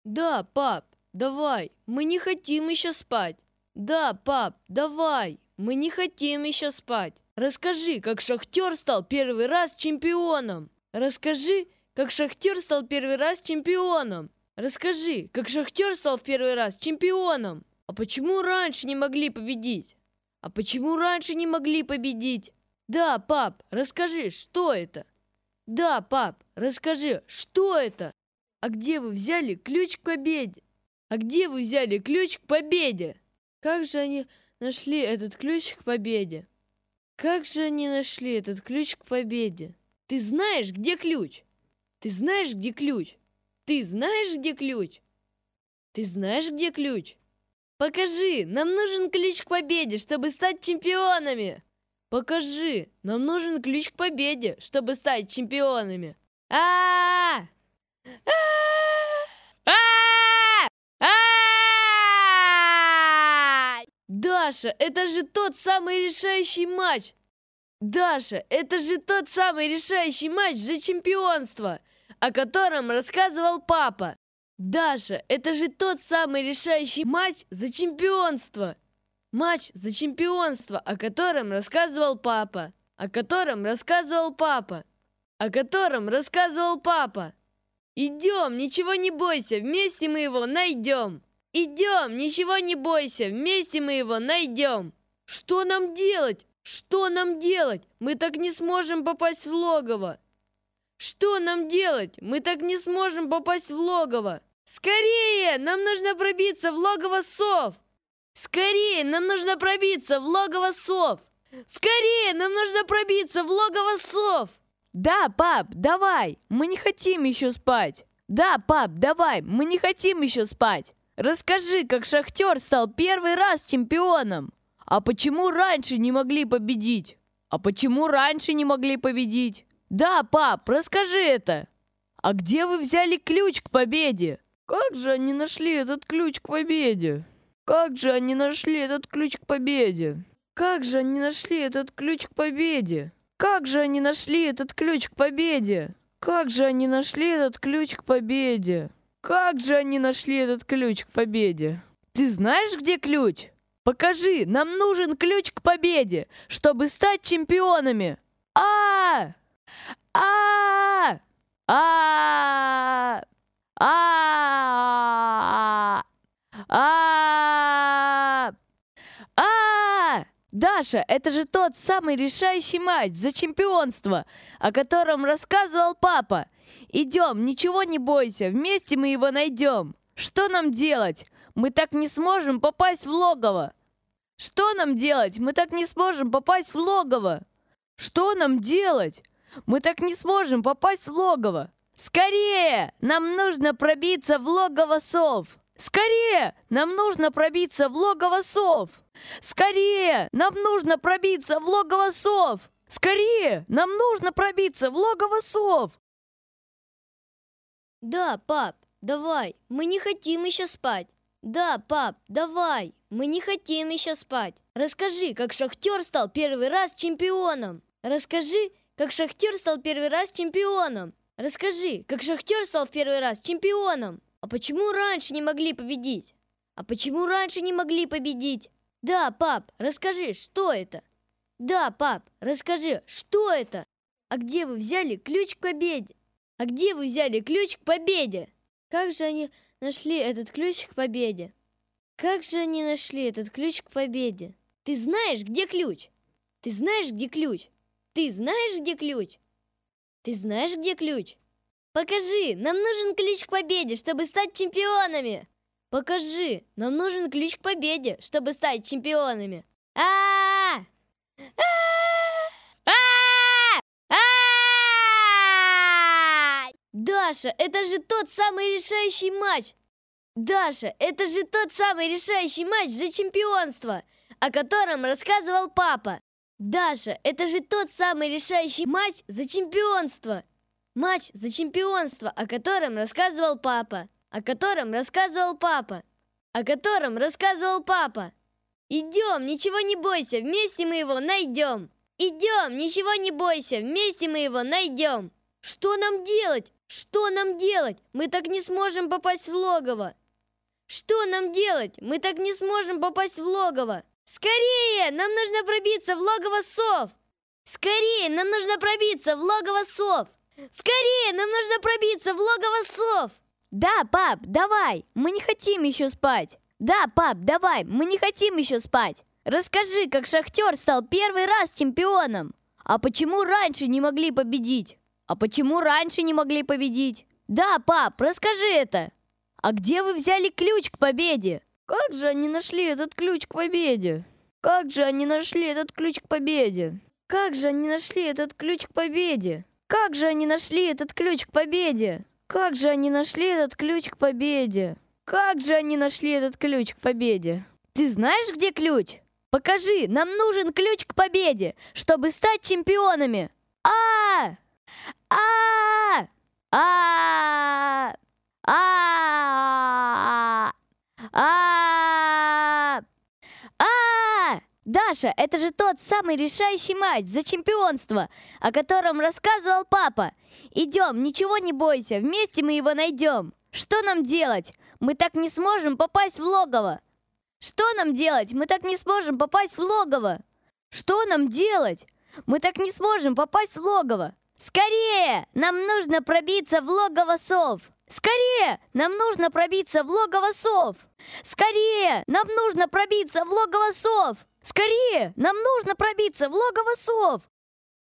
Да, пап, давай, мы не хотим еще спать. Да, пап, давай, мы не хотим еще спать. Расскажи, как Шахтер стал первый раз чемпионом. Расскажи, как Шахтер стал первый раз чемпионом. Расскажи, как Шахтер стал в первый раз чемпионом. А почему раньше не могли победить? А почему раньше не могли победить? Да, пап, расскажи, что это? Да, пап, расскажи, что это? А где вы взяли ключ к победе? А где вы взяли ключ к победе? Как же они нашли этот ключ к победе? Как же они нашли этот ключ к победе? Ты знаешь, где ключ? Ты знаешь, где ключ? Ты знаешь, где ключ? Ты знаешь, где ключ? Покажи, нам нужен ключ к победе, чтобы стать чемпионами. Покажи, нам нужен ключ к победе, чтобы стать чемпионами. А! Даша, это же тот самый решающий матч! Даша, это же тот самый решающий матч за чемпионство, о котором рассказывал папа. Даша, это же тот самый решающий матч за чемпионство. Матч за чемпионство, о котором рассказывал папа. О котором рассказывал папа. О котором рассказывал папа. Идем, ничего не бойся, вместе мы его найдем. Идем, ничего не бойся, вместе мы его найдем. Что нам делать? Что нам делать? Мы так не сможем попасть в логово. Что нам делать? Мы так не сможем попасть в логово. Скорее! Нам нужно пробиться в логово сов! Скорее! Нам нужно пробиться в логово сов! Скорее! Нам нужно пробиться в логово сов! Да, пап, давай! Мы не хотим еще спать! Да, пап, давай! Мы не хотим еще спать! Расскажи, как Шахтер стал первый раз чемпионом! А почему раньше не могли победить? А почему раньше не могли победить? Да, пап, расскажи это! А где вы взяли ключ к победе? Как же они нашли этот ключ к победе? Как же они нашли этот ключ к победе? Как же они нашли этот ключ к победе? Как же они нашли этот ключ к победе? Как же они нашли этот ключ к победе? Как же они нашли этот ключ к победе? Ты знаешь, где ключ? Покажи, нам нужен ключ к победе, чтобы стать чемпионами. А! А! А! А! А! А! Даша, это же тот самый решающий матч за чемпионство, о котором рассказывал папа. Идем, ничего не бойся, вместе мы его найдем. Что нам делать? Мы так не сможем попасть в логово. Что нам делать? Мы так не сможем попасть в логово. Что нам делать? Мы так не сможем попасть в логово. Скорее! Нам нужно пробиться в логово сов. Скорее! Нам нужно пробиться в логово сов. Скорее! Нам нужно пробиться в логово сов. Скорее! Нам нужно пробиться в логово сов. Да, пап, давай, мы не хотим еще спать. Да, пап, давай, мы не хотим еще спать. Расскажи, как Шахтер стал первый раз чемпионом. Расскажи, как Шахтер стал первый раз чемпионом. Расскажи, как Шахтер стал в первый раз чемпионом. А почему раньше не могли победить? А почему раньше не могли победить? Да, пап, расскажи, что это? Да, пап, расскажи, что это? А где вы взяли ключ к победе? А где вы взяли ключ к победе? Как же они нашли этот ключ к победе? Как же они нашли этот ключ к победе? Ты знаешь, где ключ? Ты знаешь, где ключ? Ты знаешь, где ключ? Ты знаешь, где ключ? Покажи, нам нужен ключ к победе, чтобы стать чемпионами. Покажи, нам нужен ключ к победе, чтобы стать чемпионами. А! Даша, это же тот самый решающий матч. Даша, это же тот самый решающий матч за чемпионство, о котором рассказывал папа. Даша, это же тот самый решающий матч за чемпионство. Матч за чемпионство, о котором рассказывал папа. О котором рассказывал папа. О котором рассказывал папа. Идем, ничего не бойся, вместе мы его найдем. Идем, ничего не бойся, вместе мы его найдем. Что нам делать? Что нам делать? Мы так не сможем попасть в логово. Что нам делать? Мы так не сможем попасть в логово. Скорее! Нам нужно пробиться в логово сов! Скорее! Нам нужно пробиться в логово сов! Скорее! Нам нужно пробиться в логово сов! Да, пап, давай! Мы не хотим еще спать! Да, пап, давай! Мы не хотим еще спать! Расскажи, как Шахтер стал первый раз чемпионом! А почему раньше не могли победить? А почему раньше не могли победить? Да, пап, расскажи это! А где вы взяли ключ к победе? Как же они нашли этот ключ к победе? Как же они нашли этот ключ к победе? Как же они нашли этот ключ к победе? Как же они нашли этот ключ к победе? Как же они нашли этот ключ к победе? Как же они нашли этот ключ к победе? Ты знаешь, где ключ? Покажи, нам нужен ключ к победе, чтобы стать чемпионами. А! А! А! А! А! А! Даша, это же тот самый решающий матч за чемпионство, о котором рассказывал папа. Идем, ничего не бойся, вместе мы его найдем. Что нам делать? Мы так не сможем попасть в логово. Что нам делать? Мы так не сможем попасть в логово. Что нам делать? Мы так не сможем попасть в логово. Скорее! Нам нужно пробиться в логово сов. Скорее! Нам нужно пробиться в логово сов. Скорее! Нам нужно пробиться в логово сов. Скорее! Нам нужно пробиться в логово сов.